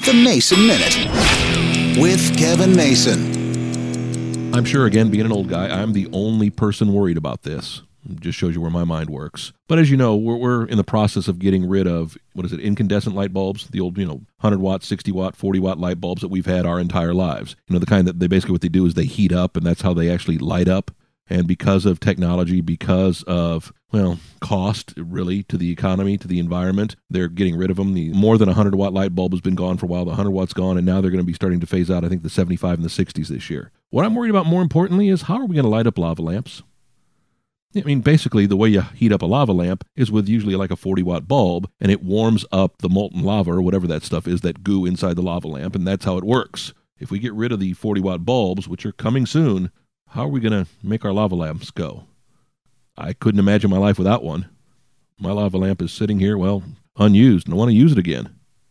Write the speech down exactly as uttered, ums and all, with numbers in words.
The Mason Minute with Kevin Mason. I'm sure, again, being an old guy, I'm the only person worried about this. It just shows you where my mind works. But as you know, we're, we're in the process of getting rid of, what is it, incandescent light bulbs, the old, you know, one hundred watt, sixty watt, forty watt light bulbs that we've had our entire lives. You know, the kind that they basically, what they do is they heat up, and that's how they actually light up. And because of technology, because of, well, cost, really, to the economy, to the environment, they're getting rid of them. The more than one hundred watt light bulb has been gone for a while. The one hundred watt's gone, and now they're going to be starting to phase out, I think, the seventy-five and the sixties this year. What I'm worried about more importantly is how are we going to light up lava lamps? I mean, basically, the way you heat up a lava lamp is with usually like a forty watt bulb, and it warms up the molten lava or whatever that stuff is, that goo inside the lava lamp, and that's how it works. If we get rid of the forty watt bulbs, which are coming soon, how are we going to make our lava lamps go? I couldn't imagine my life without one. My lava lamp is sitting here, well, unused, and I want to use it again.